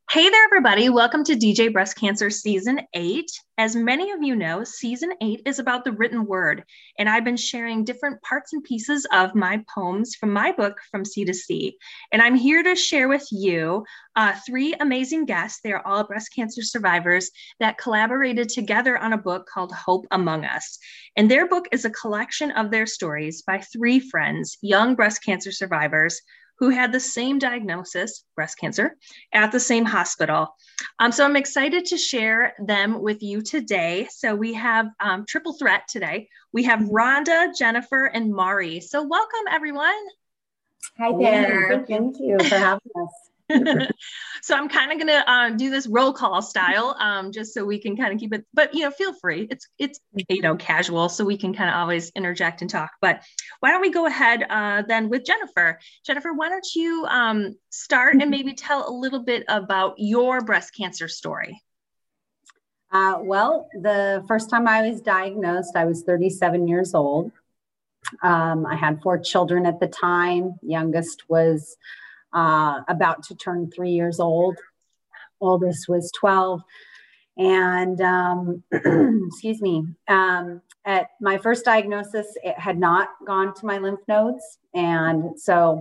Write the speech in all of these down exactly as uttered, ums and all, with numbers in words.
Hey there, everybody. Welcome to D J Breast Cancer Season eight. As many of you know, Season eight is about the written word, and I've been sharing different parts and pieces of my poems from my book, From Sea to Sea. And I'm here to share with you uh, three amazing guests. They are all breast cancer survivors that collaborated together on a book called Hope Among Us. And their book is a collection of their stories by three friends, young breast cancer survivors, who had the same diagnosis, breast cancer, at the same hospital. Um, so I'm excited to share them with you today. So we have um, triple threat today. We have Rhonda, Jennifer, and Mari. So welcome, everyone. Hi there. Thank you for having us. So I'm kind of going to uh, do this roll call style, um, just so we can kind of keep it, but, you know, feel free. It's, it's, you know, casual, so we can kind of always interject and talk. But why don't we go ahead uh, then with Jennifer. Jennifer, why don't you um, start and maybe tell a little bit about your breast cancer story? Uh, well, the first time I was diagnosed, I was thirty-seven years old. Um, I had four children at the time. Youngest was uh, about to turn three years old. Oldest was twelve. And um, excuse me, um, at my first diagnosis, it had not gone to my lymph nodes. And so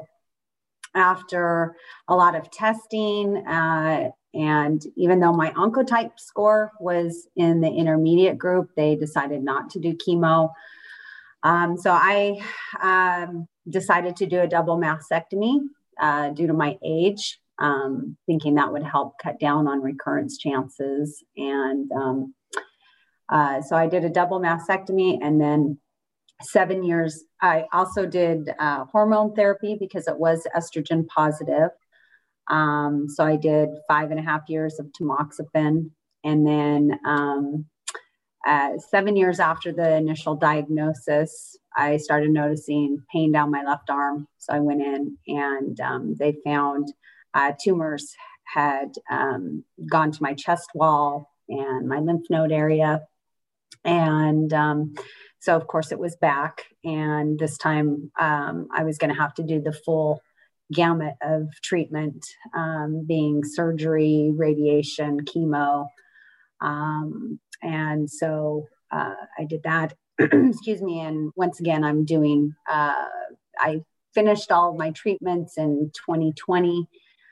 after a lot of testing, uh, and even though my oncotype score was in the intermediate group, they decided not to do chemo. Um, so I um, decided to do a double mastectomy uh, due to my age, um, thinking that would help cut down on recurrence chances. And um, uh, so I did a double mastectomy, and then seven years, I also did uh, hormone therapy because it was estrogen positive. Um, so I did five and a half years of tamoxifen, and then um, Uh, seven years after the initial diagnosis, I started noticing pain down my left arm. So I went in and um, they found uh, tumors had um, gone to my chest wall and my lymph node area. And um, so, of course, it was back. And this time um, I was going to have to do the full gamut of treatment, um, being surgery, radiation, chemo. Um, and so uh, I did that, excuse me. And once again, I'm doing, uh, I finished all of my treatments in twenty twenty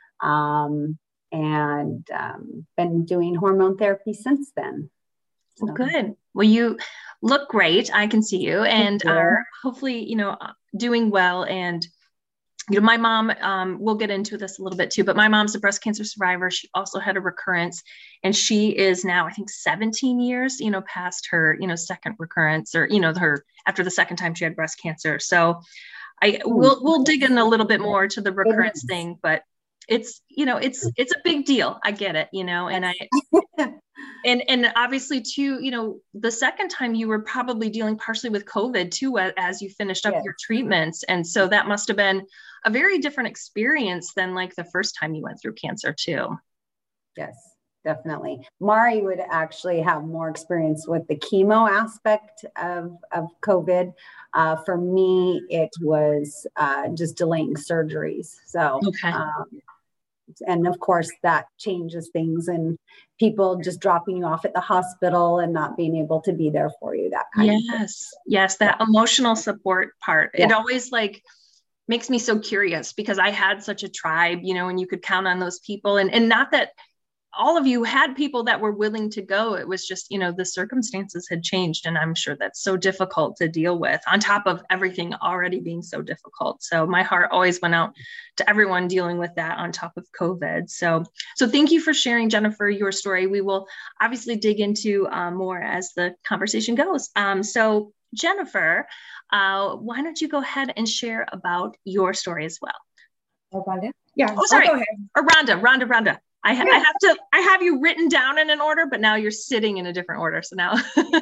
um, and um, been doing hormone therapy since then. So. Well, good. Well, you look great. I can see you and you. Are hopefully, you know, doing well. And you know, my mom, um, we'll get into this a little bit too, but my mom's a breast cancer survivor. She also had a recurrence, and she is now, I think, seventeen years, you know, past her, you know, second recurrence, or, you know, her, after the second time she had breast cancer. So I will, we'll dig in a little bit more to the recurrence thing, but it's, you know, it's, it's a big deal. I get it, you know, and I, and, and obviously too, you know, the second time you were probably dealing partially with COVID too, as you finished up yes. your treatments. And so that must've been a very different experience than like the first time you went through cancer too. Yes, definitely. Mari would actually have more experience with the chemo aspect of, of COVID. Uh, for me, it was uh, just delaying surgeries. So, okay. um, and of course that changes things, and people just dropping you off at the hospital and not being able to be there for you, that kind yes. of thing. Yes. Yes. That yeah. emotional support part. Yeah. It always like makes me so curious because I had such a tribe, you know, and you could count on those people, and, and not that all of you had people that were willing to go. It was just, you know, the circumstances had changed, and I'm sure that's so difficult to deal with on top of everything already being so difficult. So my heart always went out to everyone dealing with that on top of COVID. So, so thank you for sharing, Jennifer, your story. We will obviously dig into um, more as the conversation goes. Um, so Jennifer, uh, why don't you go ahead and share about your story as well? Oh, Rhonda? Yeah. Oh, sorry. Or Rhonda, Rhonda, Rhonda. I, ha- yeah. I have to, I have you written down in an order, but now you're sitting in a different order. So now.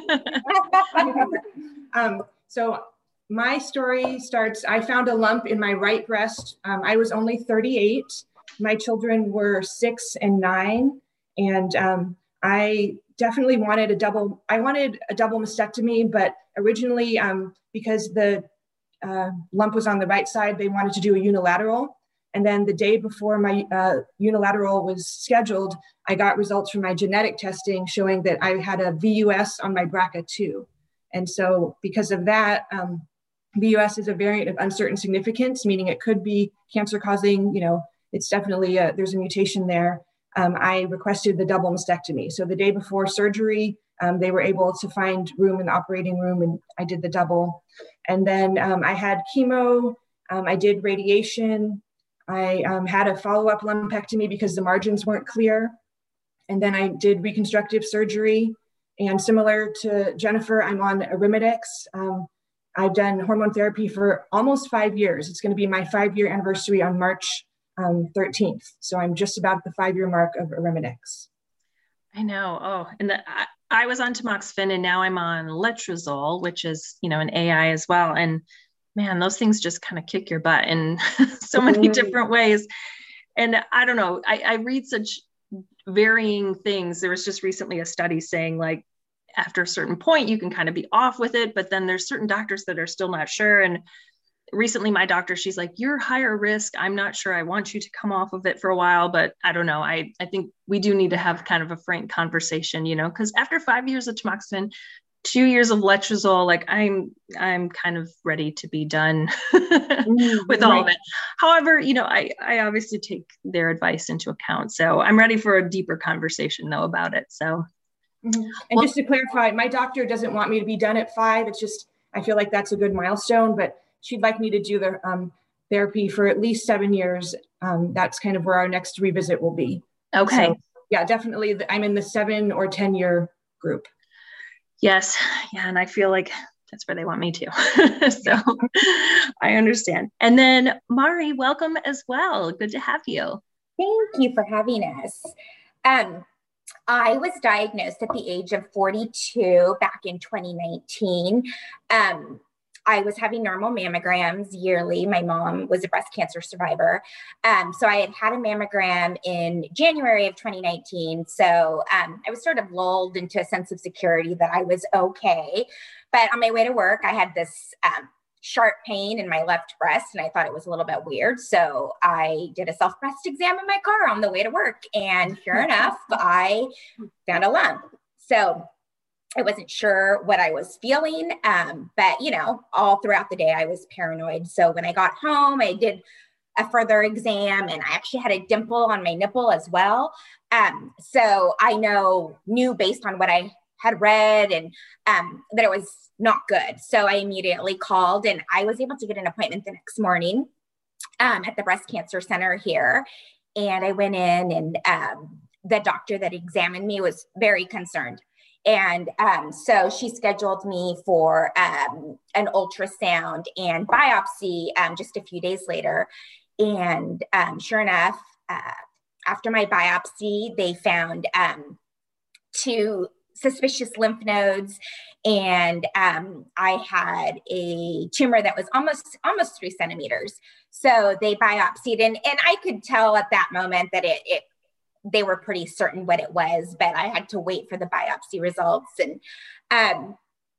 um, so my story starts, I found a lump in my right breast. Um, I was only thirty-eight. My children were six and nine. And um, I definitely wanted a double, I wanted a double mastectomy, but originally um, because the uh, lump was on the right side, they wanted to do a unilateral. And then the day before my uh, unilateral was scheduled, I got results from my genetic testing showing that I had a V U S on my B R C A two. And so because of that, um, V U S is a variant of uncertain significance, meaning it could be cancer causing, you know, it's definitely, a, there's a mutation there. Um, I requested the double mastectomy. So the day before surgery, um, they were able to find room in the operating room, and I did the double. And then um, I had chemo, um, I did radiation, I um, had a follow-up lumpectomy because the margins weren't clear. And then I did reconstructive surgery. And similar to Jennifer, I'm on Arimidex. Um, I've done hormone therapy for almost five years. It's going to be my five-year anniversary on March um, thirteenth. So I'm just about at the five-year mark of Arimidex. I know. Oh, and the, I, I was on tamoxifen, and now I'm on letrozole, which is, you know, an A I as well. And man, those things just kind of kick your butt in so many different ways. And I don't know, I, I read such varying things. There was just recently a study saying, like, after a certain point, you can kind of be off with it, but then there's certain doctors that are still not sure. And recently my doctor, she's like, you're higher risk. I'm not sure I want you to come off of it for a while, but I don't know. I, I think we do need to have kind of a frank conversation, you know, because after five years of tamoxifen, two years of letrozole, like I'm, I'm kind of ready to be done with all right. of it. However, you know, I, I obviously take their advice into account. So I'm ready for a deeper conversation though about it. So. Mm-hmm. And well, just to clarify, my doctor doesn't want me to be done at five. It's just, I feel like that's a good milestone, but she'd like me to do the um, therapy for at least seven years. Um, that's kind of where our next revisit will be. Okay. So, yeah, definitely. I'm in the seven or ten year group. Yes. Yeah. And I feel like that's where they want me to. So I understand. And then Mari, welcome as well. Good to have you. Thank you for having us. Um, I was diagnosed at the age of forty-two back in twenty nineteen. Um, I was having normal mammograms yearly. My mom was a breast cancer survivor. Um, so I had had a mammogram in January of twenty nineteen. So um, I was sort of lulled into a sense of security that I was okay. But on my way to work, I had this um, sharp pain in my left breast, and I thought it was a little bit weird. So I did a self-breast exam in my car on the way to work. And sure enough, I found a lump. So I wasn't sure what I was feeling, um, but, you know, all throughout the day, I was paranoid. So when I got home, I did a further exam, and I actually had a dimple on my nipple as well. Um, so I know, knew based on what I had read and um, that it was not good. So I immediately called, and I was able to get an appointment the next morning um, at the breast cancer center here. And I went in, and um, the doctor that examined me was very concerned. And um, so she scheduled me for um, an ultrasound and biopsy um, just a few days later. And um, sure enough, uh, after my biopsy, they found um, two suspicious lymph nodes. And um, I had a tumor that was almost almost three centimeters. So they biopsied, and, and I could tell at that moment that it, it they were pretty certain what it was, but I had to wait for the biopsy results. And um,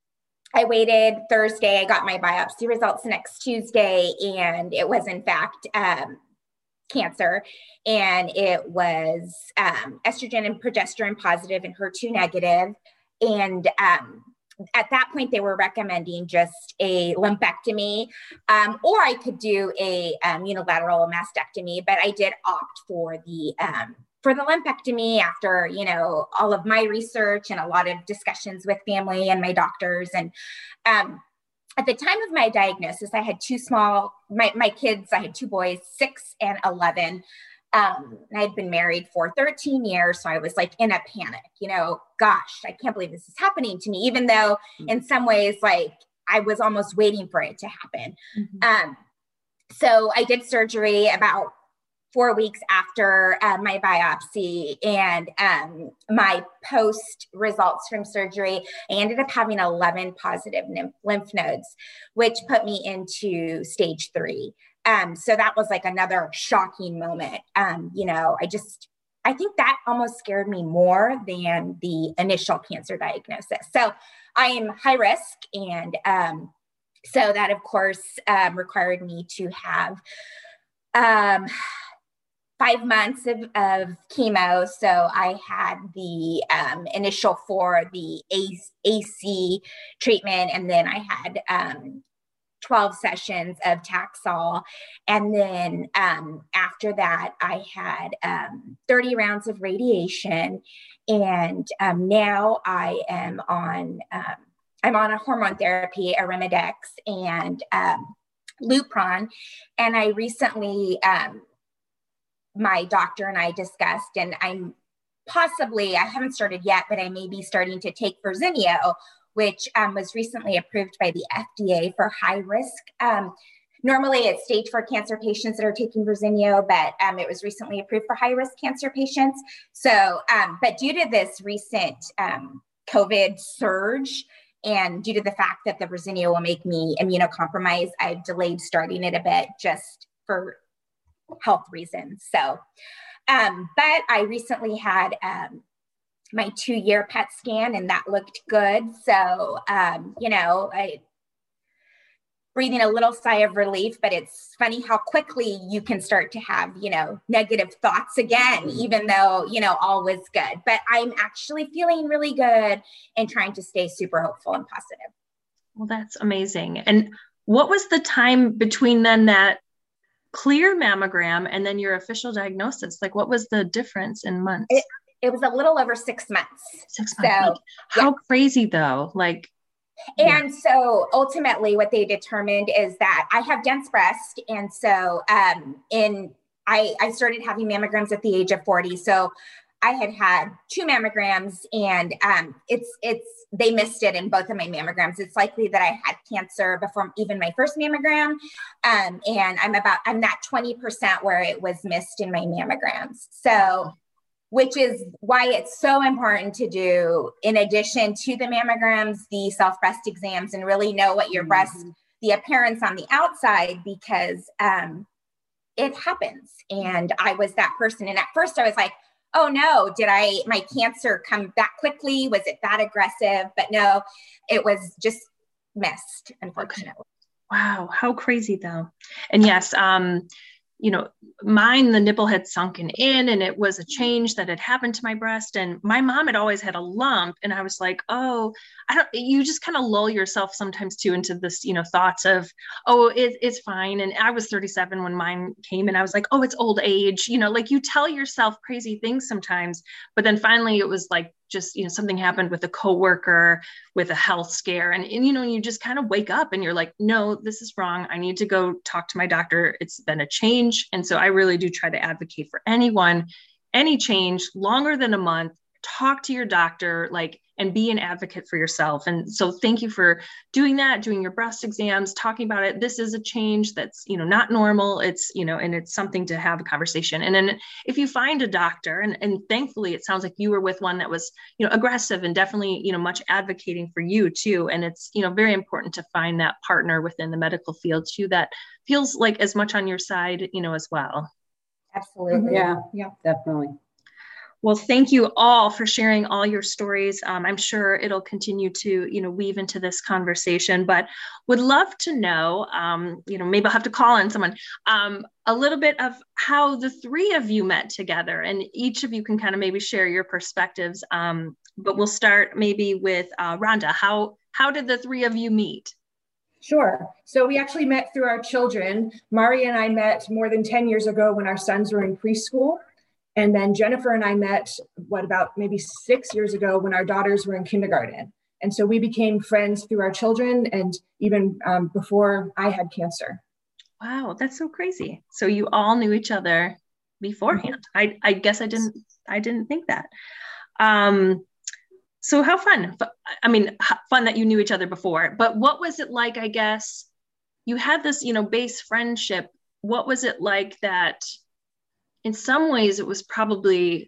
I waited Thursday. I got my biopsy results next Tuesday, and it was in fact um, cancer. And it was um, estrogen and progesterone positive and H E R two negative. And um, at that point, they were recommending just a lumpectomy, um, or I could do a um, unilateral mastectomy, but I did opt for the um, for the lumpectomy after, you know, all of my research and a lot of discussions with family and my doctors. And um, at the time of my diagnosis, I had two small, my, my kids, I had two boys, six and eleven. Um, I'd been married for thirteen years. So I was like in a panic, you know, gosh, I can't believe this is happening to me, even though in some ways, like I was almost waiting for it to happen. Mm-hmm. Um, so I did surgery about four weeks after uh, my biopsy, and um, my post results from surgery, I ended up having eleven positive lymph nodes, which put me into stage three. Um, so that was like another shocking moment. Um, you know, I just, I think that almost scared me more than the initial cancer diagnosis. So I am high risk. And um, so that of course um, required me to have Um, five months of, of chemo. So I had the um, initial for the A C treatment, and then I had um, twelve sessions of Taxol. And then um, after that, I had um, thirty rounds of radiation. And um, now I am on, um, I'm on a hormone therapy, Arimidex and um, Lupron. And I recently, um, my doctor and I discussed, and I'm possibly, I haven't started yet, but I may be starting to take Verzenio, which um, was recently approved by the F D A for high risk. Um, normally it's stage four cancer patients that are taking Verzenio, but um, it was recently approved for high risk cancer patients. So, um, but due to this recent um, COVID surge, and due to the fact that the Verzenio will make me immunocompromised, I've delayed starting it a bit just for health reasons. So, um, but I recently had um, my two-year P E T scan, and that looked good. So, um, you know, I breathing a little sigh of relief, but it's funny how quickly you can start to have, you know, negative thoughts again, even though, you know, all was good. But I'm actually feeling really good and trying to stay super hopeful and positive. Well, that's amazing. And what was the time between then that clear mammogram and then your official diagnosis? Like, what was the difference in months? It, it was a little over six months. Six months. So, like, how yeah. crazy though. Like, and yeah. so ultimately what they determined is that I have dense breast. And so um, in, I, I started having mammograms at the age of forty. So I had had two mammograms, and um, it's, it's, they missed it in both of my mammograms. It's likely that I had cancer before even my first mammogram. Um, and I'm about, I'm that twenty percent where it was missed in my mammograms. So, which is why it's so important to do, in addition to the mammograms, the self breast exams, and really know what your mm-hmm. breast, the appearance on the outside, because um, it happens. And I was that person. And at first I was like, oh no, did I, my cancer come back quickly? Was it that aggressive? But no, it was just missed, unfortunately. Okay. Wow. How crazy though. And yes, um, you know, mine, the nipple had sunken in, and it was a change that had happened to my breast. And my mom had always had a lump. And I was like, oh, I don't, you just kind of lull yourself sometimes too into this, you know, thoughts of, oh, it, it's fine. And I was thirty-seven when mine came, and I was like, oh, it's old age, you know, like you tell yourself crazy things sometimes, but then finally it was like, just, you know, something happened with a coworker with a health scare. And, and, you know, you just kind of wake up and you're like, no, this is wrong. I need to go talk to my doctor. It's been a change. And so I really do try to advocate for anyone, any change longer than a month, talk to your doctor, like, and be an advocate for yourself. And so thank you for doing that, doing your breast exams, talking about it. This is a change that's, you know, not normal. It's, you know, and it's something to have a conversation. And then if you find a doctor, and, and thankfully it sounds like you were with one that was, you know, aggressive and definitely, you know, much advocating for you too. And it's, you know, very important to find that partner within the medical field too, that feels like as much on your side, you know, as well. Absolutely. Yeah, yeah, definitely. Well, thank you all for sharing all your stories. Um, I'm sure it'll continue to, you know, weave into this conversation, but would love to know, um, you know, maybe I'll have to call on someone, um, a little bit of how the three of you met together, and each of you can kind of maybe share your perspectives. Um, but we'll start maybe with uh, Rhonda. How, how did the three of you meet? Sure. So we actually met through our children. Mari and I met more than ten years ago when our sons were in preschool. And then Jennifer and I met, what, about maybe six years ago when our daughters were in kindergarten. And so we became friends through our children, and even um, before I had cancer. Wow, that's so crazy. So you all knew each other beforehand. I, I guess I didn't, I didn't think that. Um, so how fun. I mean, fun that you knew each other before, but what was it like, I guess, you had this, you know, base friendship. What was it like that in some ways it was probably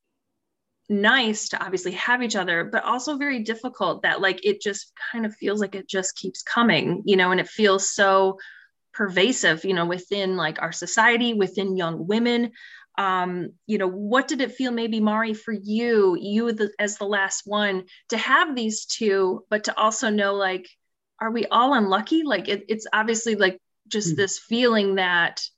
nice to obviously have each other, but also very difficult that like, it just kind of feels like it just keeps coming, you know, and it feels so pervasive, you know, within like our society, within young women. Um, you know, what did it feel maybe, Mari, for you, you the, as the last one, to have these two, but to also know, like, are we all unlucky? Like it, it's obviously like just mm-hmm. this feeling that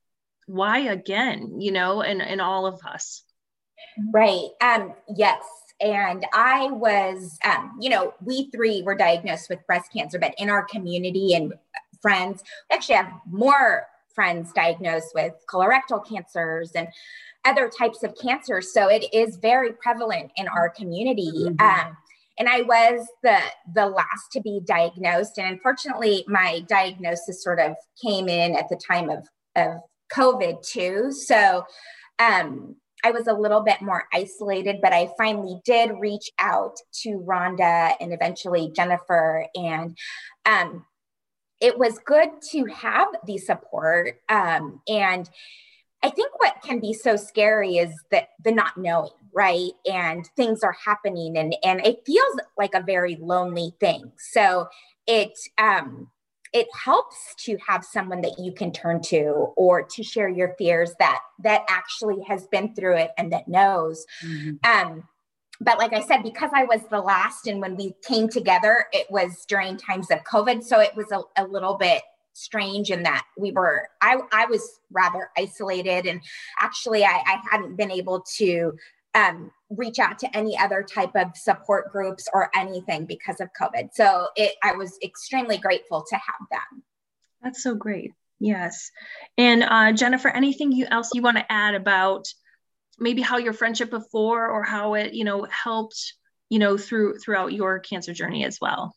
why again, you know, and, and all of us. Right. Um, yes. And I was, um, you know, we three were diagnosed with breast cancer, but in our community and friends, we actually have more friends diagnosed with colorectal cancers and other types of cancers. So it is very prevalent in our community. Mm-hmm. Um, and I was the, the last to be diagnosed. And unfortunately, my diagnosis sort of came in at the time of, of COVID too. So, um, I was a little bit more isolated, but I finally did reach out to Rhonda and eventually Jennifer. And um, it was good to have the support. Um, and I think what can be so scary is that the not knowing, right? And things are happening and, and it feels like a very lonely thing. So it, um, it helps to have someone that you can turn to or to share your fears that, that actually has been through it and that knows. Mm-hmm. Um, but like I said, because I was the last and when we came together, it was during times of COVID. So it was a, a little bit strange in that we were, I, I was rather isolated and actually I, I hadn't been able to um, reach out to any other type of support groups or anything because of COVID. So it, I was extremely grateful to have them. That's so great. Yes. And uh, Jennifer, anything you else you want to add about maybe how your friendship before or how it, you know, helped, you know, through throughout your cancer journey as well?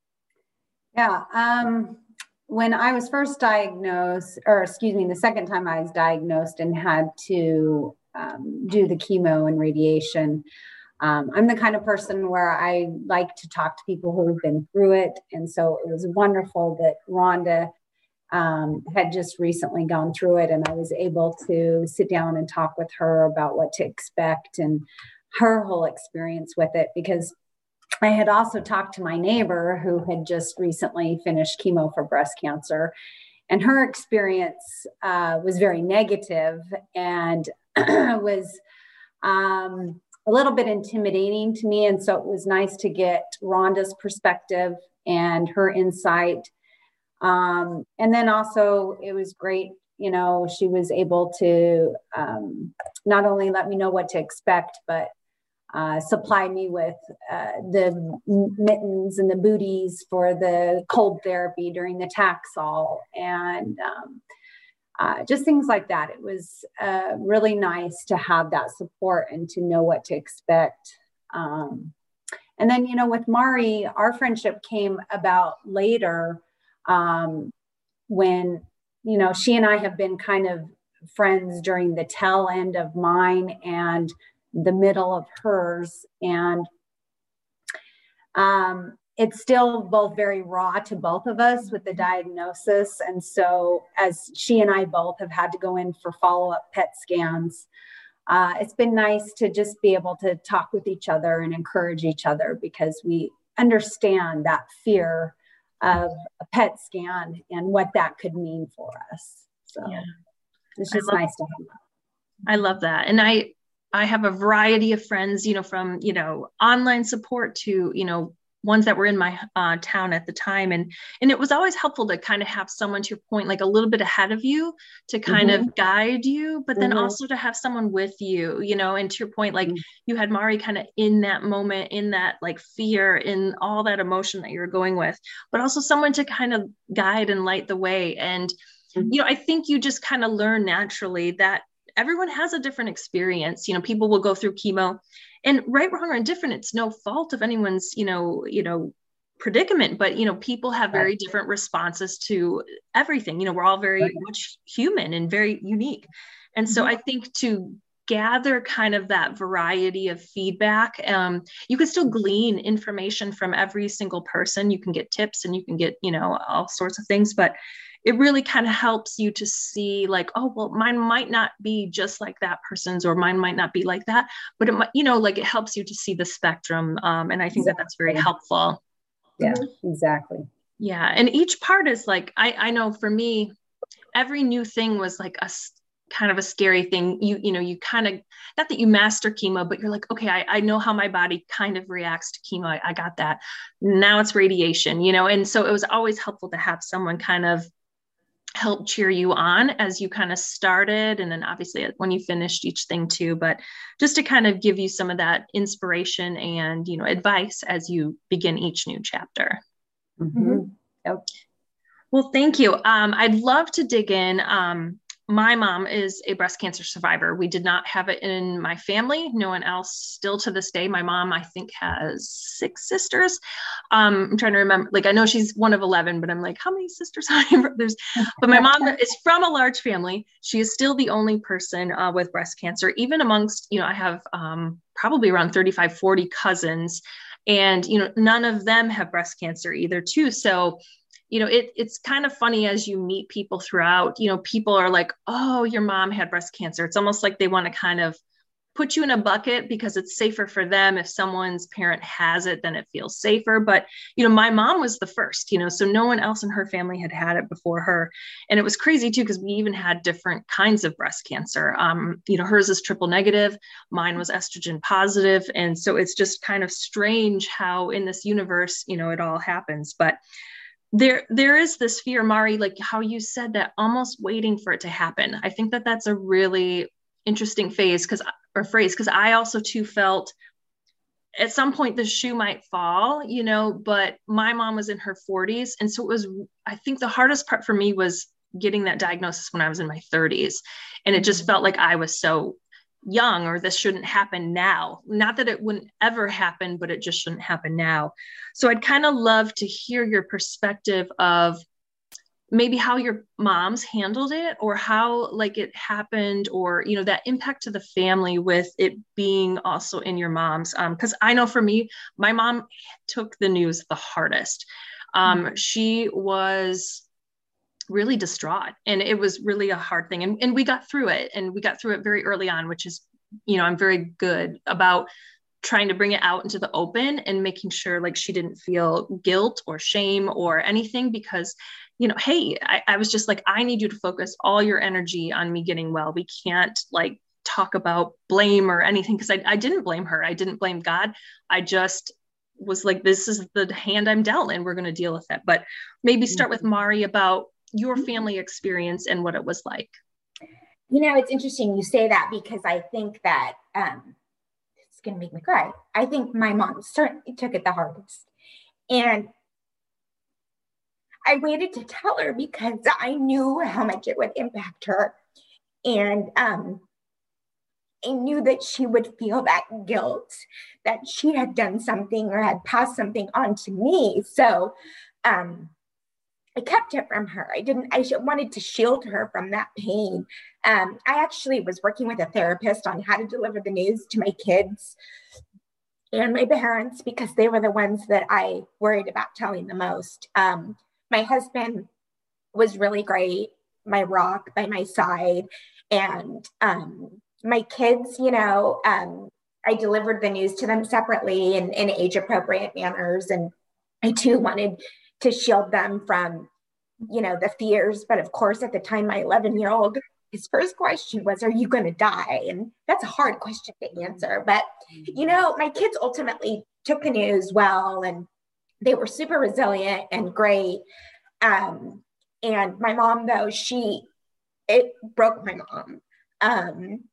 Yeah. Um, when I was first diagnosed, or excuse me, the second time I was diagnosed and had to um, do the chemo and radiation, um, I'm the kind of person where I like to talk to people who have been through it. And so it was wonderful that Rhonda um, had just recently gone through it, and I was able to sit down and talk with her about what to expect and her whole experience with it, because I had also talked to my neighbor who had just recently finished chemo for breast cancer, and her experience uh, was very negative and was um, a little bit intimidating to me. And so it was nice to get Rhonda's perspective and her insight. Um, and then also it was great, you know, she was able to um, not only let me know what to expect, but Uh, supply me with uh, the mittens and the booties for the cold therapy during the Taxol and um, uh, just things like that. It was uh, really nice to have that support and to know what to expect. Um, and then, you know, with Mari, our friendship came about later um, when, you know, she and I have been kind of friends during the tail end of mine and the middle of hers. And um, it's still both very raw to both of us with the diagnosis. And so as she and I both have had to go in for follow-up P E T scans, uh, it's been nice to just be able to talk with each other and encourage each other, because we understand that fear of a P E T scan and what that could mean for us. So yeah. It's just nice to have that. I love that. And I, I have a variety of friends, you know, from, you know, online support to, you know, ones that were in my uh, town at the time. And, and it was always helpful to kind of have someone, to your point, like a little bit ahead of you to kind mm-hmm. of guide you, but then mm-hmm. also to have someone with you, you know, and to your point, like mm-hmm. you had Mari kind of in that moment, in that like fear, in all that emotion that you were going with, but also someone to kind of guide and light the way. And, mm-hmm. you know, I think you just kind of learn naturally that everyone has a different experience. You know, people will go through chemo, and right, wrong, or indifferent, it's no fault of anyone's, you know, you know, predicament, but, you know, people have very different responses to everything. You know, we're all very right. much human and very unique. And so mm-hmm. I think to gather kind of that variety of feedback, um, you can still glean information from every single person. You can get tips and you can get, you know, all sorts of things, but it really kind of helps you to see like, oh, well, mine might not be just like that person's, or mine might not be like that, but it might, you know, like it helps you to see the spectrum. Um, and I think exactly. that that's very helpful. Yeah, exactly. Yeah. And each part is like, I, I know for me, every new thing was like a kind of a scary thing. You, you know, you kind of, not that you master chemo, but you're like, okay, I, I know how my body kind of reacts to chemo. I, I got that. Now it's radiation, you know? And so it was always helpful to have someone kind of help cheer you on as you kind of started, and then obviously when you finished each thing too, but just to kind of give you some of that inspiration and, you know, advice as you begin each new chapter. Mm-hmm. Yep. Well, thank you. Um, I'd love to dig in. Um, my mom is a breast cancer survivor. We did not have it in my family. No one else still to this day. My mom, I think, has six sisters. Um, I'm trying to remember, like, I know she's one of eleven, but I'm like, how many sisters, how many brothers? But my mom is from a large family. She is still the only person uh, with breast cancer, even amongst, you know, I have um, probably around thirty-five, forty cousins, and, you know, none of them have breast cancer either too. So you know, it, it's kind of funny as you meet people throughout, you know, people are like, oh, your mom had breast cancer. It's almost like they want to kind of put you in a bucket because it's safer for them. If someone's parent has it, then it feels safer. But, you know, my mom was the first, you know, so no one else in her family had had it before her. And it was crazy too, because we even had different kinds of breast cancer. Um, you know, hers is triple negative. Mine was estrogen positive. And so it's just kind of strange how in this universe, you know, it all happens. But there there is this fear, Mari, like how you said that, almost waiting for it to happen. I think that that's a really interesting phase because or phrase because I also too felt at some point the shoe might fall, you know, but my mom was in her forties, and so it was, I think the hardest part for me was getting that diagnosis when I was in my thirties, and it just felt like I was so young, or this shouldn't happen now. Not that it wouldn't ever happen, but it just shouldn't happen now. So I'd kind of love to hear your perspective of maybe how your moms handled it, or how like it happened, or, you know, that impact to the family with it being also in your mom's. Um, cause I know for me, my mom took the news the hardest. Um, mm-hmm. She was really distraught, and it was really a hard thing. And, and we got through it, and we got through it very early on, which is, you know, I'm very good about trying to bring it out into the open and making sure like she didn't feel guilt or shame or anything, because, you know, hey, I, I was just like, I need you to focus all your energy on me getting well. We can't like talk about blame or anything, because I, I didn't blame her. I didn't blame God. I just was like, this is the hand I'm dealt, and we're going to deal with it. But maybe start with Mari about your family experience and what it was like. You know, it's interesting you say that, because I think that um, it's going to make me cry. I think my mom certainly took it the hardest. And I waited to tell her because I knew how much it would impact her. And um, I knew that she would feel that guilt that she had done something or had passed something on to me. So um, I kept it from her. I didn't, I wanted to shield her from that pain. Um, I actually was working with a therapist on how to deliver the news to my kids and my parents, because they were the ones that I worried about telling the most. Um, my husband was really great, my rock by my side. And um, my kids, you know, um, I delivered the news to them separately in, in age appropriate manners. And I too wanted to shield them from, you know, the fears. But of course, at the time, my eleven year old, his first question was, are you going to die? And that's a hard question to answer. But, you know, my kids ultimately took the news well, and they were super resilient and great. Um, and my mom, though, she, it broke my mom. Um,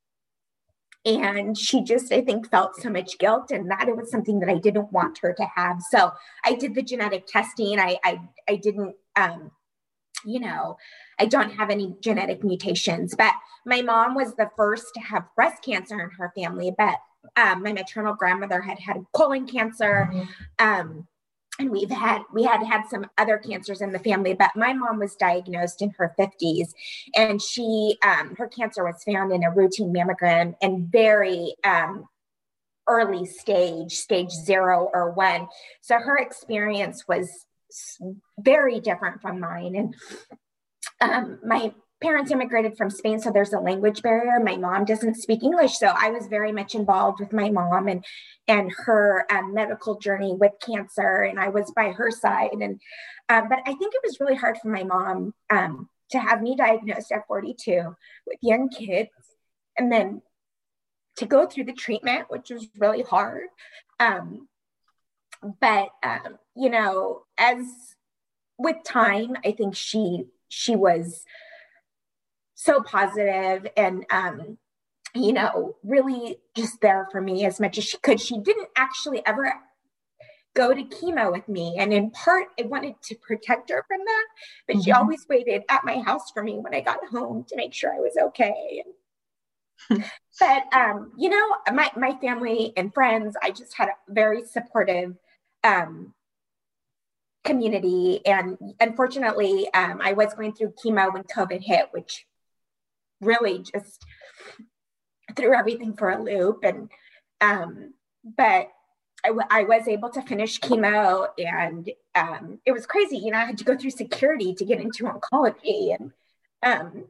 And she just, I think, felt so much guilt, and that it was something that I didn't want her to have. So I did the genetic testing. I I, I didn't, um, you know, I don't have any genetic mutations, but my mom was the first to have breast cancer in her family. But um, my maternal grandmother had had colon cancer. Mm-hmm. Um, And we've had, we had had some other cancers in the family, but my mom was diagnosed in her fifties, and she, um, her cancer was found in a routine mammogram, and very um, early stage, stage zero or one. So her experience was very different from mine. And um, my parents immigrated from Spain, so there's a language barrier. My mom doesn't speak English, so I was very much involved with my mom and and her um, medical journey with cancer, and I was by her side. And um, but I think it was really hard for my mom um, to have me diagnosed at forty-two with young kids, and then to go through the treatment, which was really hard. Um, but um, you know, as with time, I think she she was so positive and, um, you know, really just there for me as much as she could. She didn't actually ever go to chemo with me. And in part, I wanted to protect her from that, but mm-hmm. she always waited at my house for me when I got home to make sure I was okay. But, um, you know, my, my family and friends, I just had a very supportive um, community. And unfortunately, um, I was going through chemo when COVID hit, which really just threw everything for a loop. And, um, but I, w- I was able to finish chemo, and um, it was crazy. You know, I had to go through security to get into oncology, and um,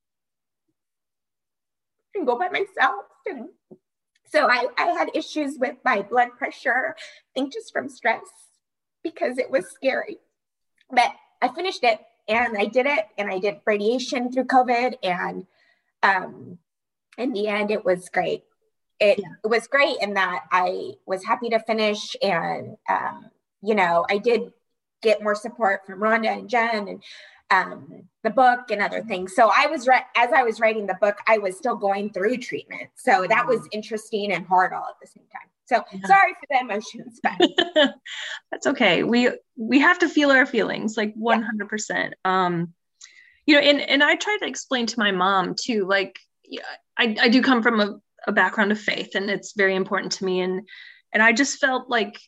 and go by myself. And so I, I had issues with my blood pressure, I think just from stress, because it was scary. But I finished it, and I did it, and I did radiation through COVID, and um, in the end, it was great. It, yeah. it was great in that I was happy to finish, and um, you know, I did get more support from Rhonda and Jen and um, the book and other things. So I was, re- as I was writing the book, I was still going through treatment. So that was interesting and hard all at the same time. So yeah. Sorry for the emotions, but that's okay. We, we have to feel our feelings like one hundred percent. Yeah. Um, you know, and, and I try to explain to my mom too, like, yeah, I, I do come from a, a background of faith, and it's very important to me. And, and I just felt like,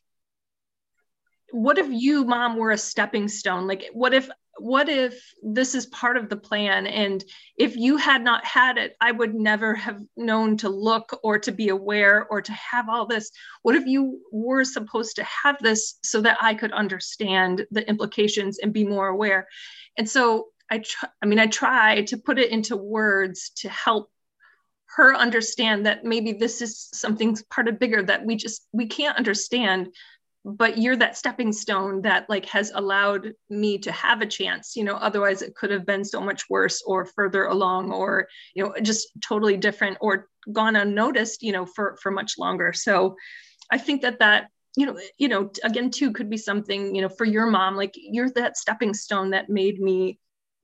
what if you, Mom, were a stepping stone? Like, what if, what if this is part of the plan? And if you had not had it, I would never have known to look or to be aware or to have all this. What if you were supposed to have this so that I could understand the implications and be more aware? And so I, tr- I mean, I try to put it into words to help her understand that maybe this is something part of bigger that we just, we can't understand. But you're that stepping stone that like has allowed me to have a chance, you know, otherwise it could have been so much worse or further along, or, you know, just totally different or gone unnoticed, you know, for, for much longer. So I think that that, you know, you know, again, too, could be something, you know, for your mom, like you're that stepping stone that made me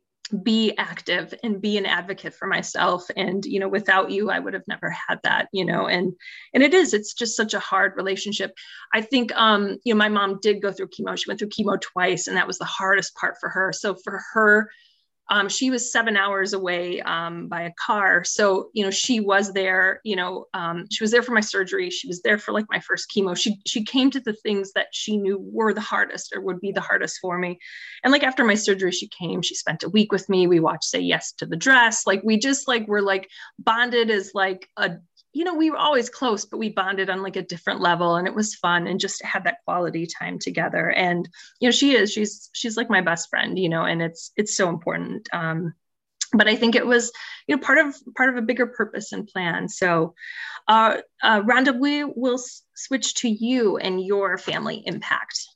be active and be an advocate for myself. And, you know, without you, I would have never had that, you know, and, and it is, it's just such a hard relationship. I think, um, you know, my mom did go through chemo. She went through chemo twice, and that was the hardest part for her. So for her, um, she was seven hours away, um, by a car. So, you know, she was there, you know, um, she was there for my surgery. She was there for like my first chemo. She, she came to the things that she knew were the hardest or would be the hardest for me. And like, after my surgery, she came, she spent a week with me. We watched Say Yes to the Dress. Like, we just like, were like bonded as like a, you know, we were always close, but we bonded on like a different level, and it was fun. And just to have that quality time together. And, you know, she is, she's, she's like my best friend, you know, and it's, it's so important. Um, but I think it was, you know, part of, part of a bigger purpose and plan. So, uh, uh, Rhonda, we will s- switch to you and your family impact.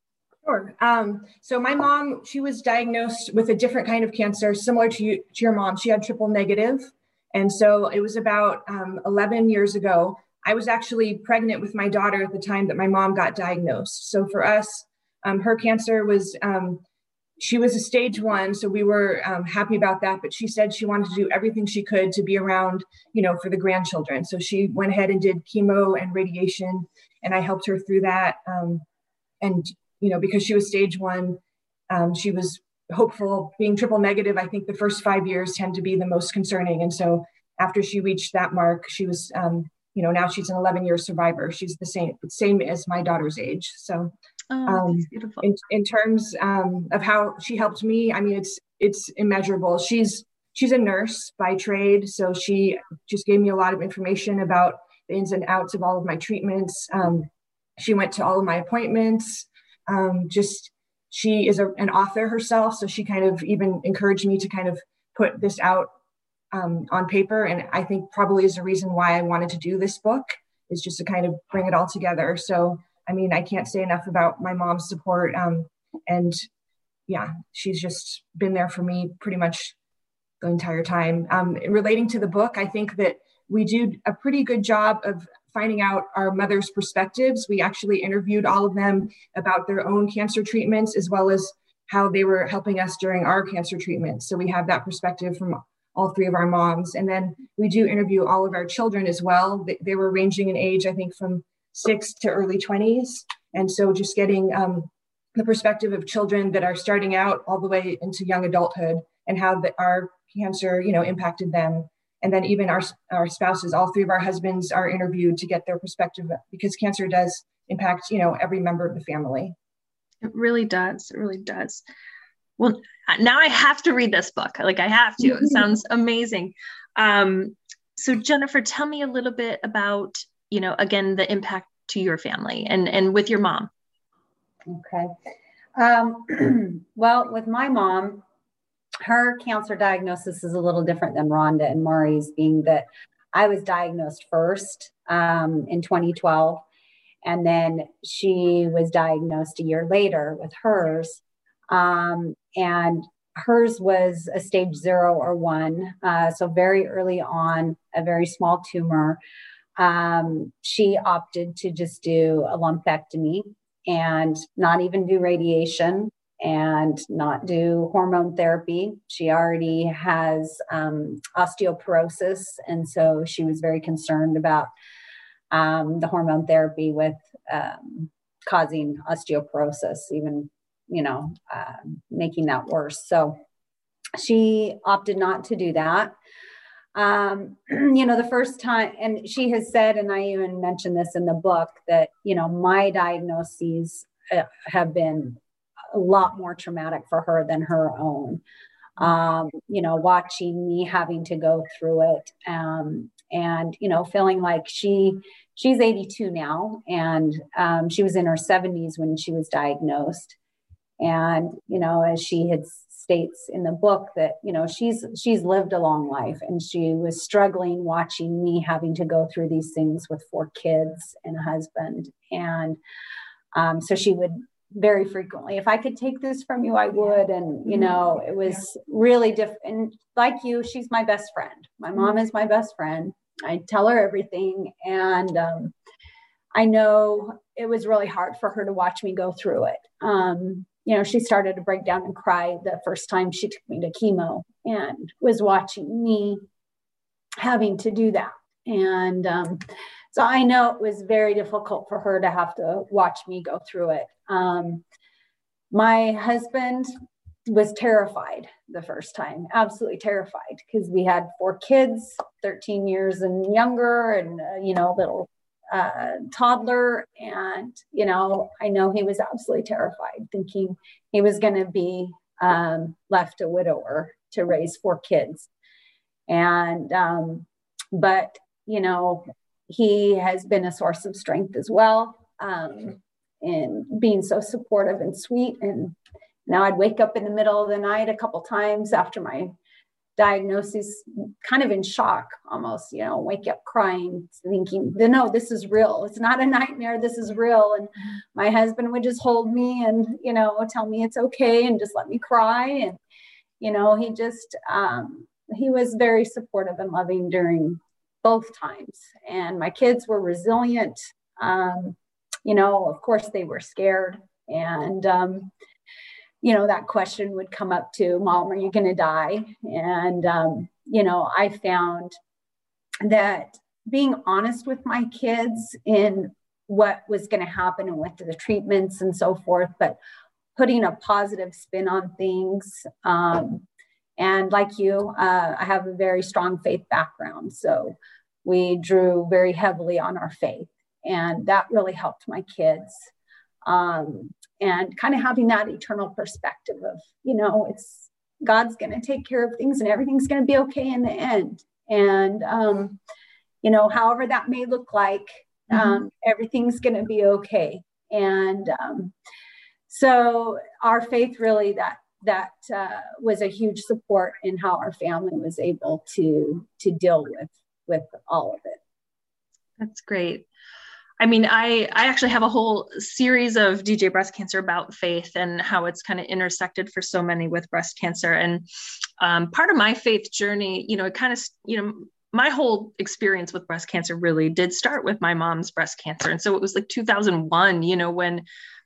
Sure. Um, so my mom, she was diagnosed with a different kind of cancer, similar to you, to your mom. She had triple negative. And so it was about um, eleven years ago. I was actually pregnant with my daughter at the time that my mom got diagnosed. So for us, um, her cancer was, um, she was a stage one. So we were um, happy about that. But she said she wanted to do everything she could to be around, you know, for the grandchildren. So she went ahead and did chemo and radiation, and I helped her through that. Um, and, you know, because she was stage one, um, she was hopeful. Being triple negative, I think the first five years tend to be the most concerning. And so after she reached that mark, she was, um, you know, now she's an eleven year survivor. She's the same, same as my daughter's age. So oh, um, beautiful. In, in terms um, of how she helped me, I mean, it's, it's immeasurable. She's, she's a nurse by trade. So she just gave me a lot of information about the ins and outs of all of my treatments. Um, she went to all of my appointments. Um, just, She is a, an author herself, so she kind of even encouraged me to kind of put this out um, on paper. And I think probably is the reason why I wanted to do this book, is just to kind of bring it all together. So, I mean, I can't say enough about my mom's support. Um, and yeah, she's just been there for me pretty much the entire time. Um, relating to the book, I think that we do a pretty good job of finding out our mothers' perspectives. We actually interviewed all of them about their own cancer treatments, as well as how they were helping us during our cancer treatment. So we have that perspective from all three of our moms. And then we do interview all of our children as well. They, they were ranging in age, I think, from six to early twenties. And so just getting um, the perspective of children that are starting out all the way into young adulthood and how the, our cancer, you know, impacted them. And then even our, our spouses, all three of our husbands are interviewed to get their perspective, because cancer does impact, you know, every member of the family. It really does. It really does. Well, now I have to read this book. Like I have to. It sounds amazing. Um, so Jennifer, tell me a little bit about, you know, again, the impact to your family and, and with your mom. Okay. Um, well, with my mom, her cancer diagnosis is a little different than Rhonda and Maury's, being that I was diagnosed first um, in twenty twelve. And then she was diagnosed a year later with hers. Um, and hers was a stage zero or one. Uh, so very early on, a very small tumor. Um, she opted to just do a lumpectomy and not even do radiation and not do hormone therapy. She already has um, osteoporosis. And so she was very concerned about Um, the hormone therapy with um, causing osteoporosis, even, you know, uh, making that worse. So she opted not to do that. Um, you know, the first time, and she has said, and I even mentioned this in the book, that, you know, my diagnoses uh, have been a lot more traumatic for her than her own. Um, you know, watching me having to go through it, um, and, you know, feeling like she, she's eighty-two now, and um, she was in her seventies when she was diagnosed. And, you know, as she had states in the book that, you know, she's, she's lived a long life, and she was struggling watching me having to go through these things with four kids and a husband. And um, so she would very frequently, if I could take this from you, I would. And, you know, it was really different. And like you, she's my best friend. My mom is my best friend. I tell her everything. And um, I know it was really hard for her to watch me go through it. Um, you know, she started to break down and cry the first time she took me to chemo, and was watching me having to do that. And um, so I know it was very difficult for her to have to watch me go through it. Um, my husband was terrified the first time, absolutely terrified, because we had four kids, thirteen years and younger, and, uh, you know, little uh, toddler. And, you know, I know he was absolutely terrified, thinking he was going to be um, left a widower to raise four kids. And, um, but, you know, he has been a source of strength as well, um, in being so supportive and sweet. And now I'd wake up in the middle of the night a couple times after my diagnosis, kind of in shock almost, you know, wake up crying, thinking, no, this is real. It's not a nightmare. This is real. And my husband would just hold me and, you know, tell me it's okay and just let me cry. And, you know, he just, um, he was very supportive and loving during both times. And my kids were resilient. Um, you know, of course they were scared. And, um, you know, that question would come up to, Mom, are you going to die? And, um, you know, I found that being honest with my kids in what was going to happen and with the treatments and so forth, but putting a positive spin on things. Um, and like you, uh, I have a very strong faith background. So we drew very heavily on our faith, and that really helped my kids. Um, and kind of having that eternal perspective of, you know, it's God's going to take care of things and everything's going to be okay in the end. And, um, you know, however that may look like, um, mm-hmm. everything's going to be okay. And um, so our faith really, that, that uh, was a huge support in how our family was able to, to deal with, with all of it. That's great. I mean, I, I actually have a whole series of D J Breast Cancer about faith and how it's kind of intersected for so many with breast cancer. And um, part of my faith journey, you know, it kind of, you know, my whole experience with breast cancer really did start with my mom's breast cancer. And so it was like two thousand one, you know, when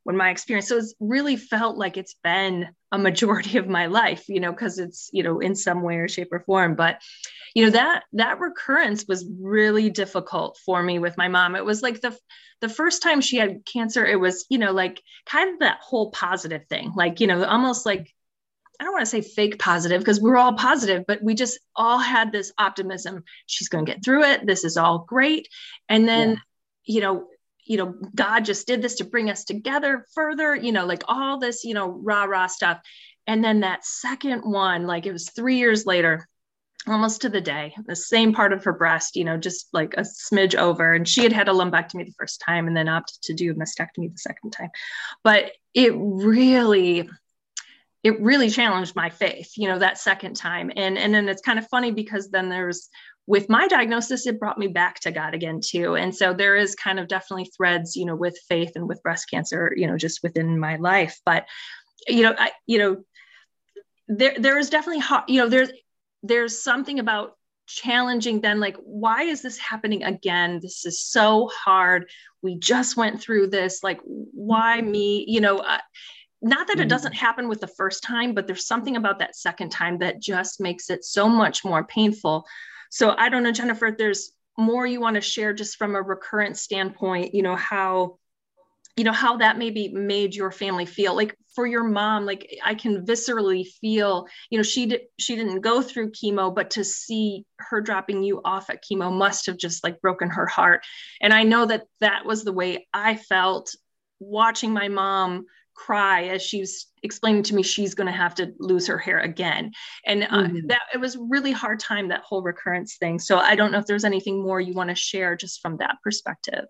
when my experience, so it's really felt like it's been a majority of my life, you know, because it's, you know, in some way or shape or form. But, you know, that, that recurrence was really difficult for me with my mom. It was like the, the first time she had cancer, it was, you know, like kind of that whole positive thing, like, you know, almost like, I don't want to say fake positive because we're all positive, but we just all had this optimism. She's going to get through it. This is all great. And then, yeah. you know, you know, God just did this to bring us together further, you know, like all this, you know, rah, rah stuff. And then that second one, like it was three years later, almost to the day, the same part of her breast, you know, just like a smidge over. And she had had a lumpectomy the first time and then opted to do a mastectomy the second time. But it really, it really challenged my faith, you know, that second time. And, and then it's kind of funny because then there's, with my diagnosis, it brought me back to God again too. And so there is kind of definitely threads, you know, with faith and with breast cancer, you know, just within my life. But, you know, I, you know, there, there is definitely, you know, there's, there's something about challenging then, like, why is this happening again? This is so hard. We just went through this, like, why me, you know, uh, not that it doesn't happen with the first time, but there's something about that second time that just makes it so much more painful. So I don't know, Jennifer, if there's more you want to share just from a recurrent standpoint, you know, how, you know, how that maybe made your family feel. Like for your mom, like I can viscerally feel, you know, she did, she didn't go through chemo, but to see her dropping you off at chemo must have just like broken her heart. And I know that that was the way I felt watching my mom cry as she's explaining to me she's going to have to lose her hair again. And uh, mm-hmm. that it was really hard time, that whole recurrence thing. So I don't know if there's anything more you want to share just from that perspective.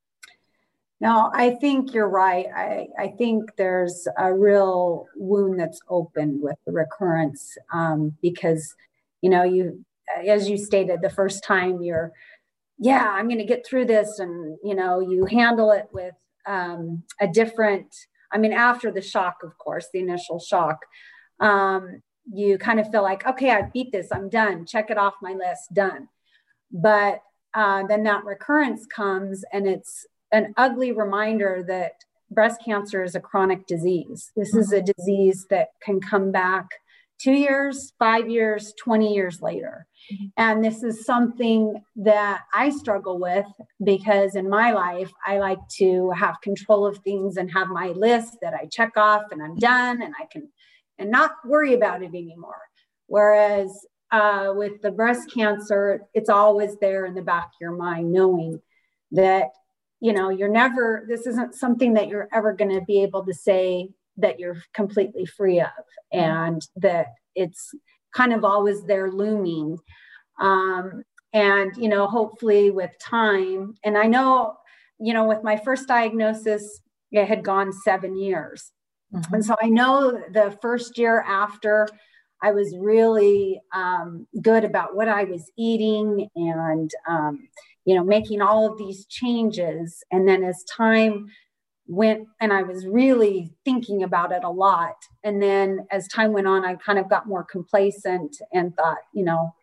No, I think you're right. I, I think there's a real wound that's opened with the recurrence um, because, you know, you, as you stated, the first time you're, yeah, I'm going to get through this. And, you know, you handle it with um, a different, I mean, after the shock, of course, the initial shock, um, you kind of feel like, okay, I beat this, I'm done, check it off my list, done. But uh, then that recurrence comes and it's an ugly reminder that breast cancer is a chronic disease. This is a disease that can come back two years, five years, twenty years later. And this is something that I struggle with because in my life, I like to have control of things and have my list that I check off and I'm done and I can, and not worry about it anymore. Whereas uh, with the breast cancer, it's always there in the back of your mind, knowing that, you know, you're never, this isn't something that you're ever going to be able to say that you're completely free of, and that it's kind of always there looming. Um, and, you know, hopefully with time, and I know, you know, with my first diagnosis, it had gone seven years. Mm-hmm. And so I know the first year after, I was really um, good about what I was eating and, um, you know, making all of these changes. And then as time went, and I was really thinking about it a lot. And then as time went on, I kind of got more complacent and thought, you know,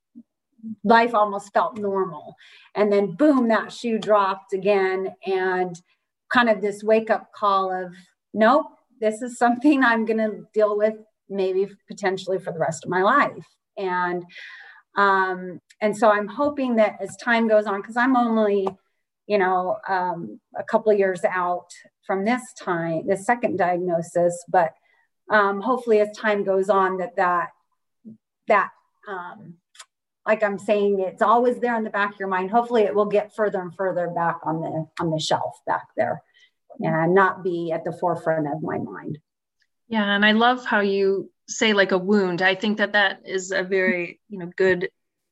life almost felt normal. And then boom, that shoe dropped again. And kind of this wake up call of, nope, this is something I'm going to deal with maybe potentially for the rest of my life. And, um, and so I'm hoping that as time goes on, because I'm only, you know, um, a couple of years out from this time, the second diagnosis, but um, hopefully as time goes on that, that, that, um, like I'm saying, it's always there in the back of your mind. Hopefully it will get further and further back on the, on the shelf back there and not be at the forefront of my mind. Yeah. And I love how you say like a wound. I think that that is a very, you know, good,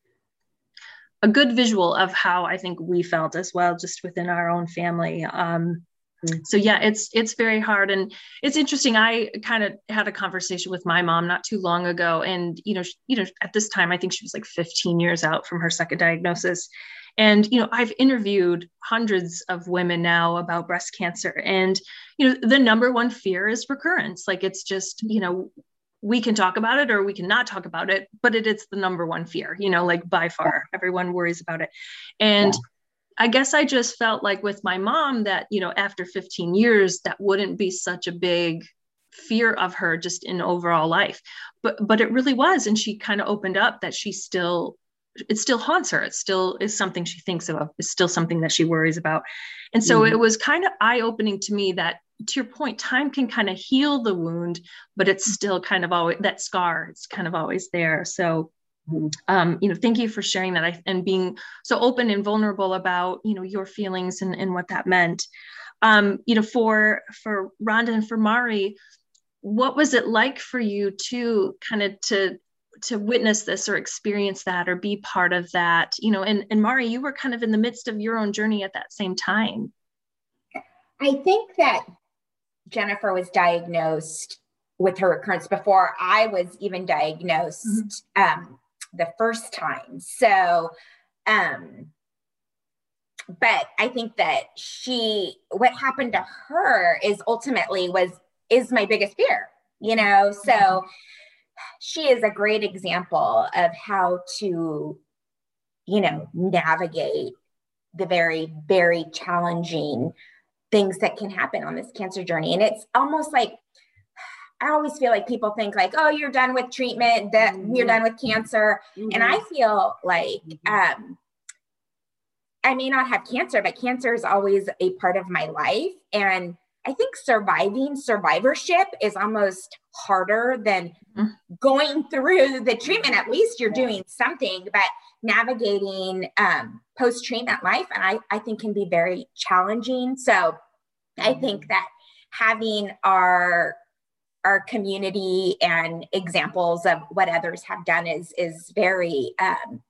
a good visual of how I think we felt as well, just within our own family. Um, mm-hmm. So yeah, it's, it's very hard. And it's interesting. I kind of had a conversation with my mom not too long ago. And, you know, she, you know, at this time, I think she was like fifteen years out from her second diagnosis. And, you know, I've interviewed hundreds of women now about breast cancer, and, you know, the number one fear is recurrence. Like, it's just, you know, we can talk about it or we can not talk about it, but it, it's the number one fear, you know, like by far everyone worries about it. And I guess I just felt like with my mom that, you know, after fifteen years, that wouldn't be such a big fear of her just in overall life. But, but it really was. And she kind of opened up that she still, it still haunts her. It still is something she thinks of. It's still something that she worries about. And so mm-hmm. it was kind of eye-opening to me that, to your point, time can kind of heal the wound, but it's still kind of always that scar. It's kind of always there. So, um, you know, thank you for sharing that and being so open and vulnerable about, you know, your feelings and, and what that meant. Um, you know, for, for Rhonda and for Mari, what was it like for you to kind of to, to witness this or experience that or be part of that, you know, and, and Mari, you were kind of in the midst of your own journey at that same time. I think that Jennifer was diagnosed with her recurrence before I was even diagnosed mm-hmm. um, the first time. So, um, but I think that she, what happened to her is ultimately was, is my biggest fear, you know? So mm-hmm. she is a great example of how to, you know, navigate the very, very challenging things that can happen on this cancer journey. And it's almost like, I always feel like people think like, oh, you're done with treatment, that mm-hmm. you're done with cancer. Mm-hmm. And I feel like, um, I may not have cancer, but cancer is always a part of my life. And I think surviving survivorship is almost harder than mm-hmm. going through the treatment. At least you're doing something, but navigating um, post-treatment life, and I, I think can be very challenging. So mm-hmm. I think that having our our community and examples of what others have done is is very um,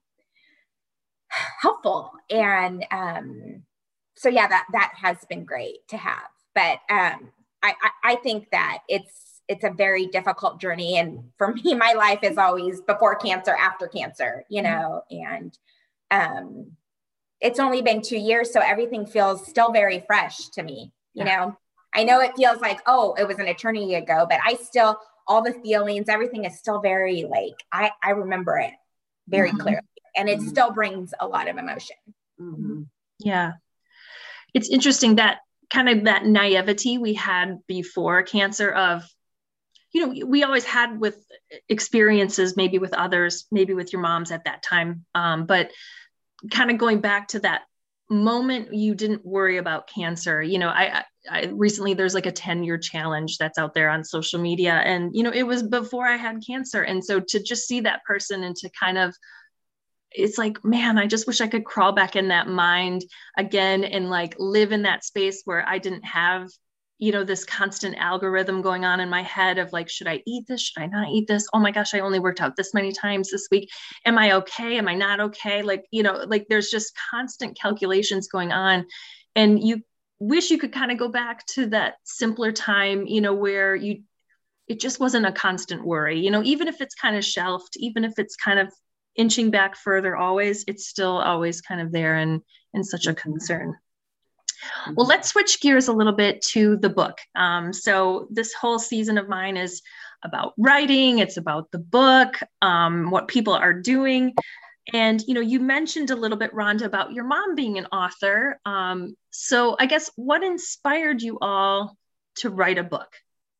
helpful. And um, so yeah, that that has been great to have. But um, I, I, I think that it's it's a very difficult journey. And for me, my life is always before cancer, after cancer, you know, and um, it's only been two years. So everything feels still very fresh to me, you yeah. know. I know it feels like, oh, it was an eternity ago, but I still, all the feelings, everything is still very like, I, I remember it very mm-hmm. clearly. And it mm-hmm. still brings a lot of emotion. Mm-hmm. Yeah. It's interesting that kind of that naivety we had before cancer of, you know, we always had with experiences, maybe with others, maybe with your moms at that time. Um, but kind of going back to that moment you didn't worry about cancer. You know, I, I recently there's like a ten year challenge that's out there on social media. And, you know, it was before I had cancer. And so to just see that person and to kind of, it's like, man, I just wish I could crawl back in that mind again and like live in that space where I didn't have, you know, this constant algorithm going on in my head of like, should I eat this? Should I not eat this? Oh my gosh, I only worked out this many times this week. Am I okay? Am I not okay? Like, you know, like there's just constant calculations going on. And you wish you could kind of go back to that simpler time, you know, where you, it just wasn't a constant worry, you know, even if it's kind of shelved, even if it's kind of inching back further, always, it's still always kind of there and, and such a concern. Well, let's switch gears a little bit to the book. Um, so this whole season of mine is about writing. It's about the book, um, what people are doing. And, you know, you mentioned a little bit, Rhonda, about your mom being an author. Um, so I guess what inspired you all to write a book?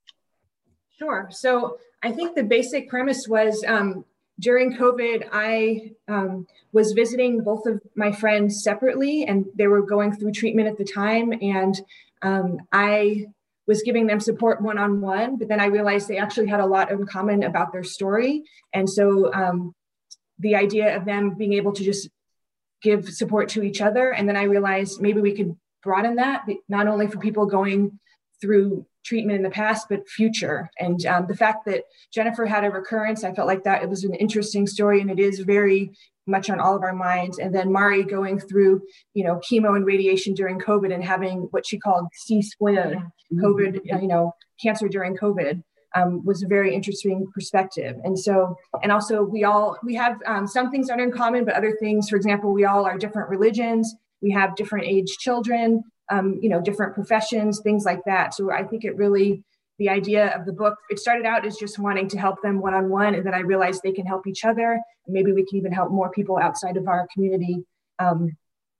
Sure. So I think the basic premise was um, during COVID, I um, was visiting both of my friends separately, and they were going through treatment at the time. And um, I was giving them support one-on-one, but then I realized they actually had a lot in common about their story. And so um, the idea of them being able to just give support to each other. And then I realized maybe we could broaden that, not only for people going through treatment in the past, but future. And um, the fact that Jennifer had a recurrence, I felt like that it was an interesting story, and it is very much on all of our minds. And then Mari going through, you know, chemo and radiation during COVID and having what she called C squared COVID, you know, cancer during COVID um, was a very interesting perspective. And so, and also we all, we have um, some things that are in common, but other things, for example, we all are different religions, we have different age children, Um, you know, different professions, things like that. So I think it really, the idea of the book, it started out as just wanting to help them one-on-one. And then I realized they can help each other. And maybe we can even help more people outside of our community um,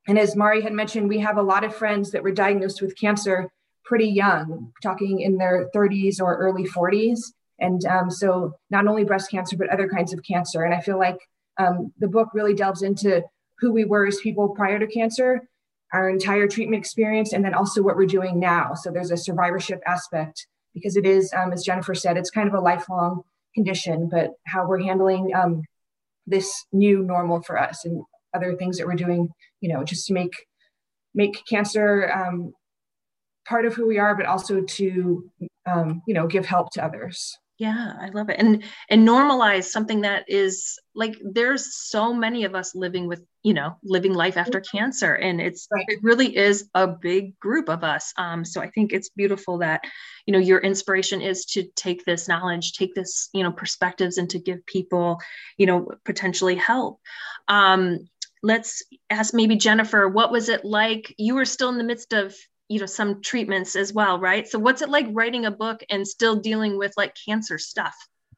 And as Mari had mentioned, we have a lot of friends that were diagnosed with cancer pretty young, talking in their thirties or early forties. And um, so not only breast cancer, but other kinds of cancer. And I feel like um, the book really delves into who we were as people prior to cancer, our entire treatment experience, and then also what we're doing now. So there's a survivorship aspect, because it is, um, as Jennifer said, it's kind of a lifelong condition, but how we're handling um, this new normal for us and other things that we're doing, you know, just to make, make cancer um, part of who we are, but also to, um, you know, give help to others. Yeah, I love it. And and normalize something that is like, there's so many of us living with, you know, living life after cancer. And it's, right. It really is a big group of us. Um, so I think it's beautiful that, you know, your inspiration is to take this knowledge, take this, you know, perspectives, and to give people, you know, potentially help. Um, let's ask maybe Jennifer, what was it like? You were still in the midst of, you know, some treatments as well, right? So what's it like writing a book and still dealing with like cancer stuff?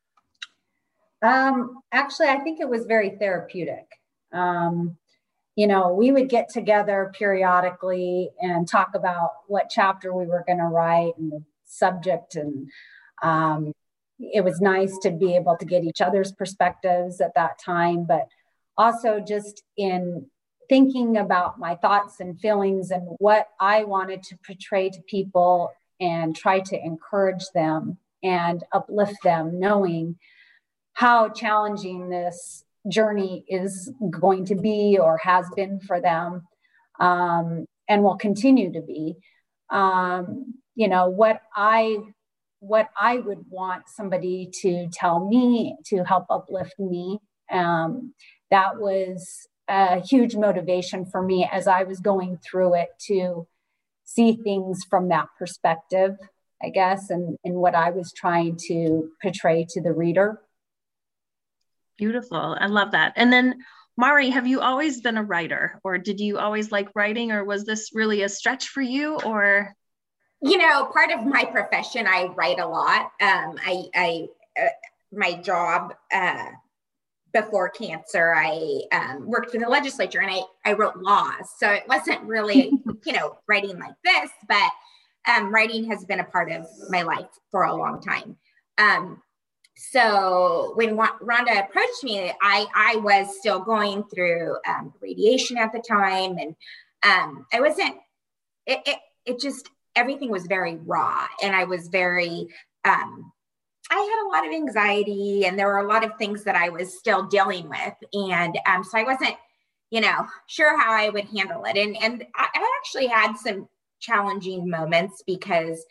Um, actually, I think it was very therapeutic. Um, you know, we would get together periodically and talk about what chapter we were going to write and the subject. And um, it was nice to be able to get each other's perspectives at that time, but also just in thinking about my thoughts and feelings and what I wanted to portray to people and try to encourage them and uplift them, knowing how challenging this journey is going to be or has been for them, um, and will continue to be. Um, you know, what I what I would want somebody to tell me to help uplift me. Um, that was a huge motivation for me as I was going through it, to see things from that perspective, I guess, and, and what I was trying to portray to the reader. Beautiful. I love that. And then Mari, have you always been a writer, or did you always like writing, or was this really a stretch for you? Or, you know, part of my profession, I write a lot. Um, I, I, uh, my job, uh, before cancer, I um, worked for the legislature, and I, I wrote laws. So it wasn't really, you know, writing like this, but um, writing has been a part of my life for a long time. Um, so when Rhonda approached me, I, I was still going through um, radiation at the time. And um, I wasn't, it, it, it just, everything was very raw. And I was very, um, I had a lot of anxiety, and there were a lot of things that I was still dealing with. And um, so I wasn't, you know, sure how I would handle it. And, and I, I actually had some challenging moments because,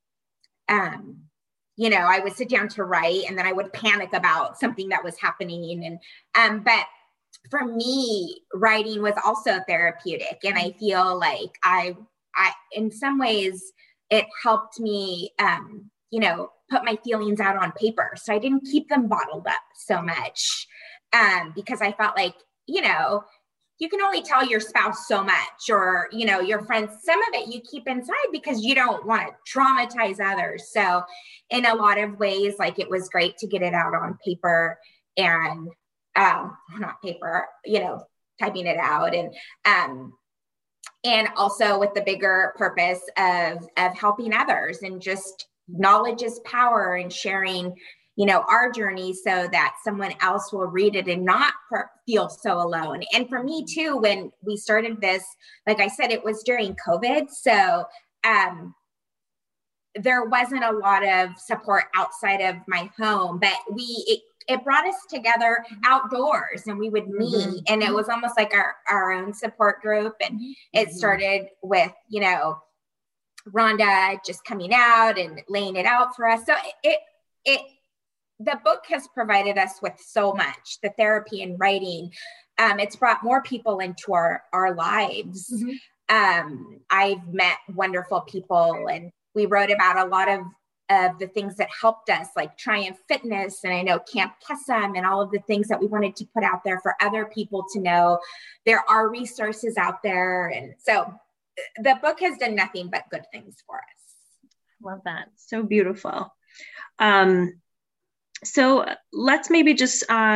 um, you know, I would sit down to write, and then I would panic about something that was happening. And, um, but for me, writing was also therapeutic. And I feel like I, I, in some ways it helped me, um, you know, put my feelings out on paper. So I didn't keep them bottled up so much, um, because I felt like, you know, you can only tell your spouse so much, or, you know, your friends, some of it you keep inside because you don't want to traumatize others. So in a lot of ways, like, it was great to get it out on paper, and um, not paper, you know, typing it out. And, um, and also with the bigger purpose of, of helping others, and just knowledge is power, and sharing, you know, our journey so that someone else will read it and not per- feel so alone. And for me too, when we started this, like I said, it was during COVID. So um, there wasn't a lot of support outside of my home, but we, it, it brought us together outdoors, and we would meet, mm-hmm. and it was almost like our, our own support group. And mm-hmm. it started with, you know, Rhonda just coming out and laying it out for us. So it, it, the book has provided us with so much, the therapy and writing. Um, it's brought more people into our, our lives. Mm-hmm. Um, I've met wonderful people, and we wrote about a lot of, of the things that helped us, like Triumph Fitness, and I know Camp Kesem, and all of the things that we wanted to put out there for other people to know. There are resources out there. And so the book has done nothing but good things for us. Love that. So beautiful. Um, so let's maybe just uh,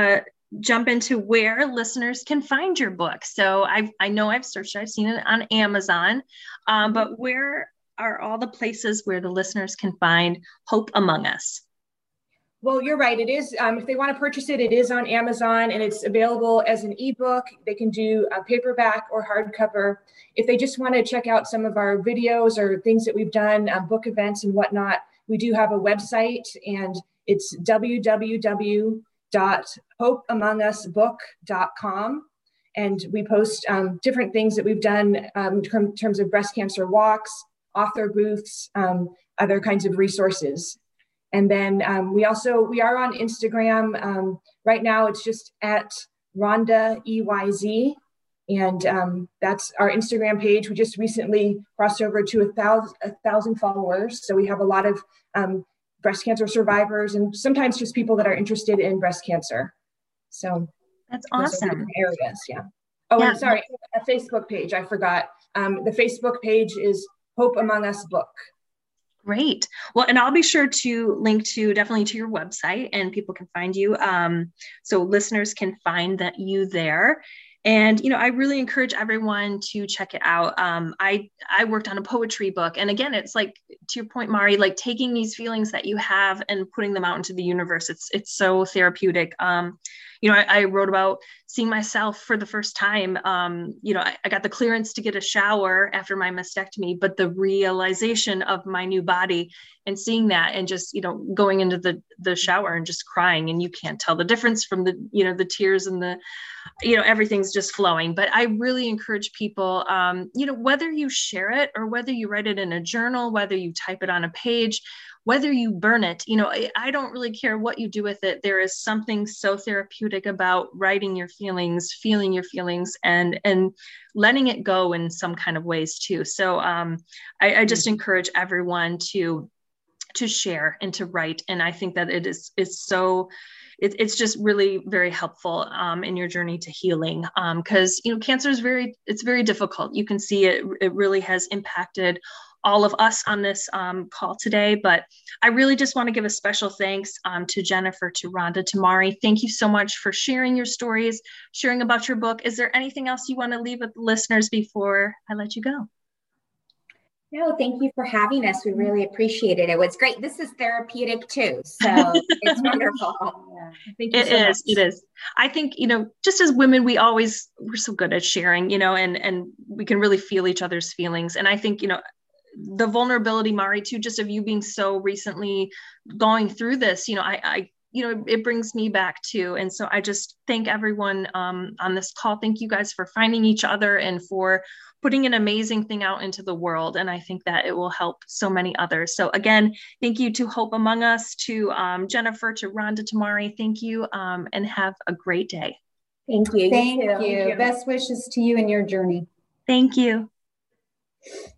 jump into where listeners can find your book. So I I know I've searched, I've seen it on Amazon, um, but where are all the places where the listeners can find Hope Among Us? Well, you're right. It is. Um, if they want to purchase it, it is on Amazon and it's available as an ebook. They can do a paperback or hardcover. If they just want to check out some of our videos or things that we've done, um, book events and whatnot, we do have a website, and it's w w w dot hope among us book dot com. And we post um, different things that we've done um, in terms of breast cancer walks, author booths, um, other kinds of resources. And then um, we also, we are on Instagram. Um, right now it's just at Rhonda E Y Z. And um, that's our Instagram page. We just recently crossed over to a thousand, a thousand followers. So we have a lot of um, breast cancer survivors and sometimes just people that are interested in breast cancer. So that's awesome. Areas, yeah. Oh, yeah. And sorry, a Facebook page, I forgot. Um, the Facebook page is Hope Among Us Book. Great. Well, and I'll be sure to link to definitely to your website and people can find you. Um, so listeners can find that you there. And, you know, I really encourage everyone to check it out. Um, I, I worked on a poetry book. And again, it's like, to your point, Mari, like taking these feelings that you have and putting them out into the universe. It's, it's so therapeutic. Um, you know, I, I wrote about seeing myself for the first time. Um, you know, I, I got the clearance to get a shower after my mastectomy, but the realization of my new body and seeing that and just, you know, going into the, the shower and just crying, and you can't tell the difference from the, you know, the tears and the, you know, everything's just flowing. But I really encourage people, um, you know, whether you share it or whether you write it in a journal, whether you type it on a page, whether you burn it, you know, I, I don't really care what you do with it. There is something so therapeutic about writing your feelings, feeling your feelings, and and letting it go in some kind of ways too. So um, I, I just encourage everyone to to share and to write. And I think that it is is so it, it's just really very helpful um, in your journey to healing. Because um, you know, cancer is very it's very difficult. You can see it it really has impacted all of us on this um, call today, but I really just want to give a special thanks um, to Jennifer, to Rhonda, to Mari. Thank you so much for sharing your stories, sharing about your book. Is there anything else you want to leave with the listeners before I let you go? No, thank you for having us. We really appreciate it. It was great. This is therapeutic too, so it's wonderful. Yeah. Thank you it so is. much. It is. I think, you know, just as women, we always we're so good at sharing, you know, and and we can really feel each other's feelings. And I think, you know, the vulnerability, Mari, too, just of you being so recently going through this, you know, I, I, you know, it brings me back too. And so I just thank everyone um, on this call. Thank you guys for finding each other and for putting an amazing thing out into the world. And I think that it will help so many others. So again, thank you to Hope Among Us, to um, Jennifer, to Rhonda, to Mari. Thank you um, and have a great day. Thank you. Thank you. Thank you. Best wishes to you in your journey. Thank you.